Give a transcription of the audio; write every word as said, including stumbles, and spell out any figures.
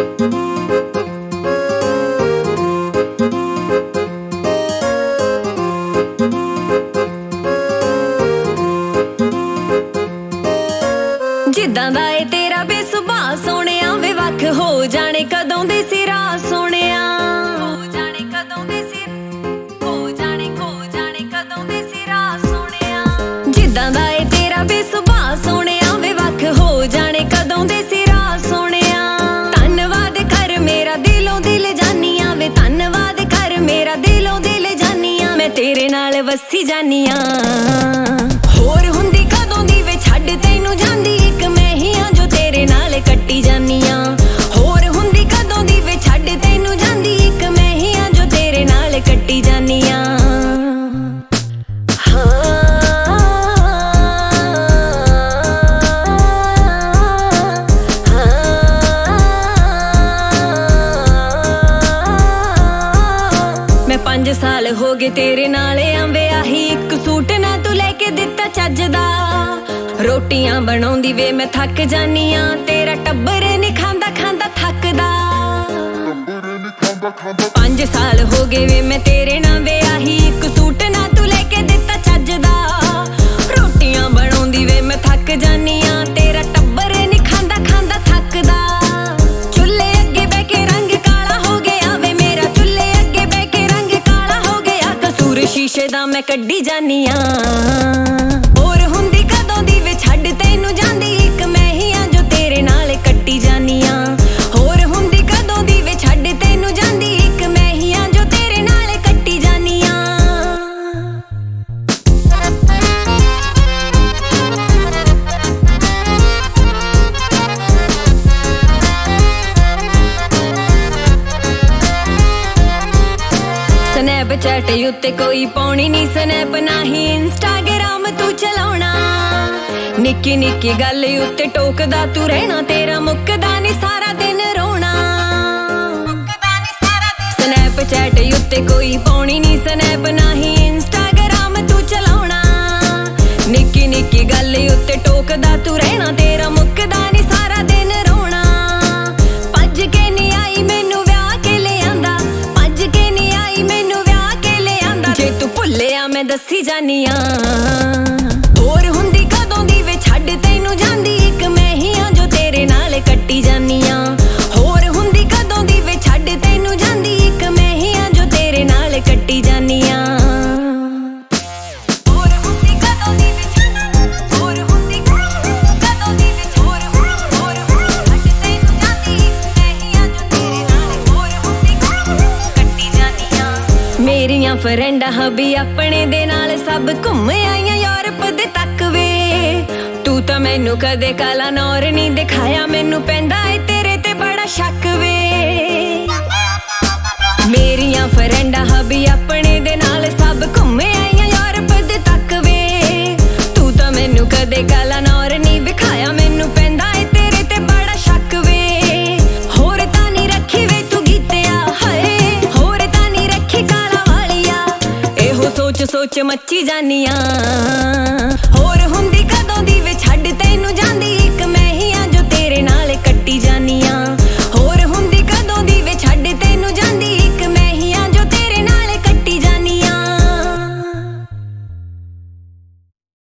जिद्दां दा ए तेरा बेसुभाऽ सोहणिया वे वख हो जाने कदों दे सिरा सोहणिया हो जाने कदों दे सिर हो जाने खो जाने कदों दे सिरा सोहणिया जिद्दां दा ए तेरा बेसुभाऽ सोहणिया वे वख हो जाने कदों दे सिरा सोहणिया धन्नवाद कर मेरा दिलों दिल जानिया वे धन्नवाद कर मेरा दिलों दिल जानिया मैं तेरे नाल वसी जानिया होर हुंदी कदों दी वे छड्ड तैनूं जांदी इक मैं ही हां जो तेरे नाल कट्टी जानिया होर हुंदी कदों दी वे छड्ड तैनूं जांदी इक मैं ही हां जो तेरे नाल कट्टी जानिया मैं पंज साल हो गए तेरे नाल आंवे आही इक सूट ना तू लेके दिता चजदा रोटियां बनाउंदी वे मैं थक जानिया तेरा टब्बर नहीं खांदा खांदा थकदा पंज साल हो गए वे मैं तेरे नाल वे आही इक सूट ना तू लेके दिता चजदा रोटियां बनाउंदी वे मैं थक जानिया तेरा टब्बर नहीं खांदा खांदा थकदा चुल्हे अगे बैठ के रंग काला हो गया वे मेरा चुल्हे अगे बैठ के रंग काला हो गया कसूर शीशे दा मैं कड्डी जानिया होर हुंदी कदों दी वे छड्ड तैनूं जांदी इक मैं ही हां जो तेरे नाल कट्टी जानिया होर हुंदी कदों दी वे छड्ड तैनूं जांदी इक मैं ही हां जो तेरे नाल कट्टी जानिया स्नैपचैट उत्ते कोई पाउणी नहीं स्नैप ना ही इंस्टाग्राम तू चलाउणा निक्की निक्की गल उत्ते टोकदा तू रहना तेरा मुक्कदा नहीं सारा दिन रोना स्नैपचैट उत्ते कोई पाउणी नहीं स्नैप ना ही इंस्टाग्राम तू चलाउणा निक्की निक्की गल उत्ते टोकदा तू रहना तेरा मुक्कदा नहीं सारा दिन रोना भज के नहीं आई मैनू विआह के ले आंदा भज के नहीं आई मैनू विआह के ले आंदा जे तू भुल्लिया मैं दसी जानिया होर हुंदी कदों दी वे छड्ड तैनूं जांदी इक मैं ही हां जो तेरे नाल कट्टी जानिया होर हुंदी कदों दी वे छड्ड तैनूं जांदी इक मैं ही हां जो तेरे नाल कट्टी जानिया होर हुंदी कदों दी वे छड्ड होर हुंदी कदों दी वे होर होर छड्ड तैनूं जांदी इक मैं ही हां जो तेरे नाल होर हुंदी कट्टी जानिया मेरियां फ्रेंडां हबी अपने दे नाल सब घुम आईयां यूरोप दे तक वे तू तां मैनू कदे काला नौर नहीं दिखाया मैनू पैंदा है तेरे ते बड़ा शक वे मेरियां फ्रेंडां हबी अपने दे नाल सब घुम आईयां यूरोप दे तक वे तू तां मैनू कदे काला नौर नहीं दिखाया मैनू पैंदा है तेरे ते बड़ा शक वे होर तां नहीं रखी वे तू गीतिया हाय होर तां नहीं रखी काला वालिया एहो सोच सोच मच्ची जानिया।